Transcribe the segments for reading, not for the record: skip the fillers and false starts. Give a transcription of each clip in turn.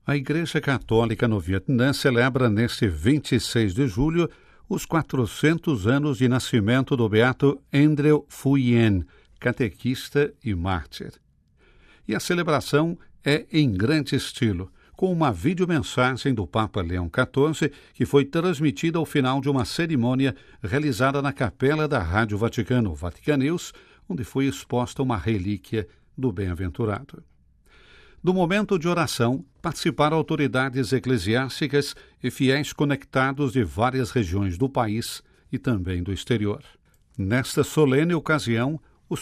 A Igreja Católica no Vietnã celebra neste 26 de julho os 400 anos de nascimento do beato Andrew Phu Yen, catequista e mártir. E a celebração é em grande estilo, com uma videomensagem do Papa Leão XIV que foi transmitida ao final de uma cerimônia realizada na capela da Rádio Vaticano, Vatican News, onde foi exposta uma relíquia do bem-aventurado. Do momento de oração, participaram autoridades eclesiásticas e fiéis conectados de várias regiões do país e também do exterior. Nesta solene ocasião, os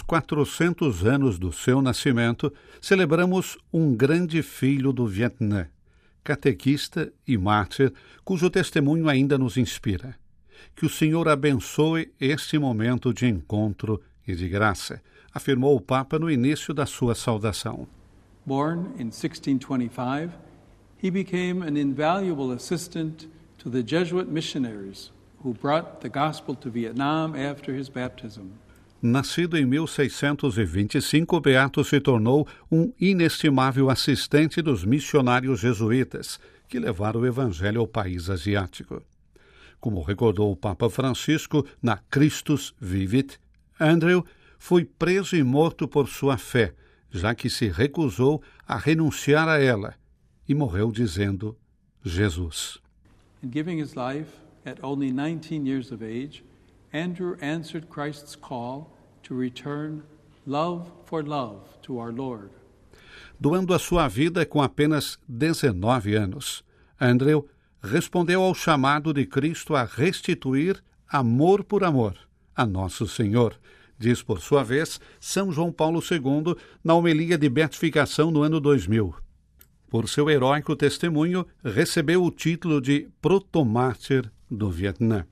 400 anos do seu nascimento, celebramos um grande filho do Vietnã, catequista e mártir, cujo testemunho ainda nos inspira. Que o Senhor abençoe este momento de encontro e de graça, afirmou o Papa no início da sua saudação. Born in 1625, he became an invaluable assistant to the Jesuit missionaries who brought the gospel to Vietnam after his baptism. Nascido em 1625, o beato se tornou um inestimável assistente dos missionários jesuítas, que levaram o evangelho ao país asiático. Como recordou o Papa Francisco na Christus Vivit, Andrew foi preso e morto por sua fé, já que se recusou a renunciar a ela, e morreu dizendo Jesus. In giving his life at only 19 years of age, Andrew answered Christ's call to return love for love to our Lord. Doando a sua vida com apenas 19 anos, Andrew respondeu ao chamado de Cristo a restituir amor por amor a Nosso Senhor, diz por sua vez São João Paulo II na homilia de beatificação no ano 2000. Por seu heróico testemunho, recebeu o título de protomártir do Vietnã.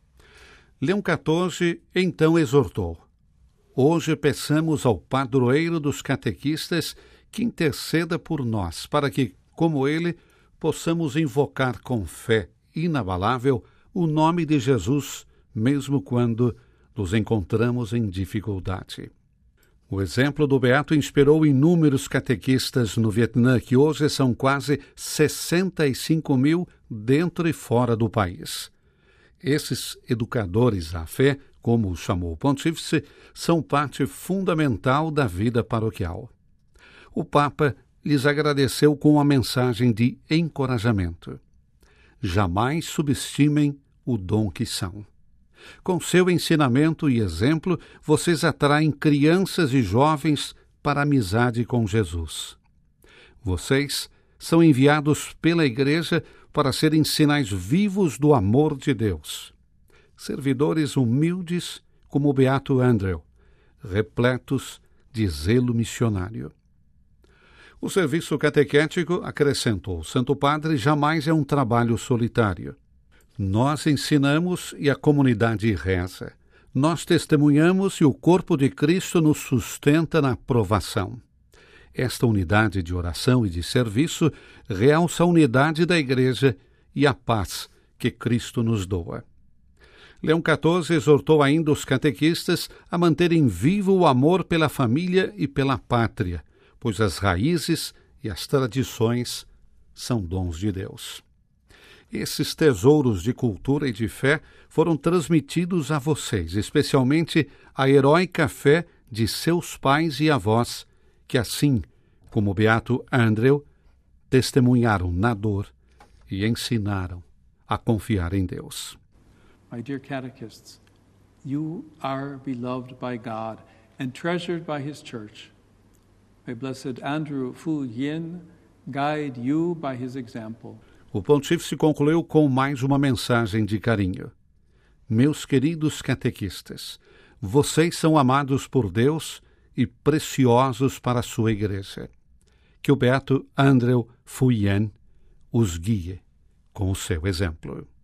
Leão XIV então exortou: hoje peçamos ao padroeiro dos catequistas que interceda por nós, para que, como ele, possamos invocar com fé inabalável o nome de Jesus, mesmo quando nos encontramos em dificuldade. O exemplo do beato inspirou inúmeros catequistas no Vietnã, que hoje são quase 65 mil dentro e fora do país. Esses educadores à fé, como o chamou o pontífice, são parte fundamental da vida paroquial. O Papa lhes agradeceu com uma mensagem de encorajamento. Jamais subestimem o dom que são. Com seu ensinamento e exemplo, vocês atraem crianças e jovens para a amizade com Jesus. Vocês são enviados pela Igreja para serem sinais vivos do amor de Deus. Servidores humildes como o beato Andrew, repletos de zelo missionário. O serviço catequético, acrescentou o Santo Padre, jamais é um trabalho solitário. Nós ensinamos e a comunidade reza. Nós testemunhamos e o corpo de Cristo nos sustenta na provação. Esta unidade de oração e de serviço realça a unidade da Igreja e a paz que Cristo nos doa. Leão XIV exortou ainda os catequistas a manterem vivo o amor pela família e pela pátria, pois as raízes e as tradições são dons de Deus. Esses tesouros de cultura e de fé foram transmitidos a vocês, especialmente a heróica fé de seus pais e avós, que assim, como o beato Andrew, testemunharam na dor e ensinaram a confiar em Deus. My dear catechists, you are beloved by God and treasured by His Church. May Blessed Andrew Phu Yen guide you by His example. O pontífice concluiu com mais uma mensagem de carinho. Meus queridos catequistas, vocês são amados por Deus e preciosos para a sua Igreja. Que o beato Andrew Phu Yen os guie com o seu exemplo.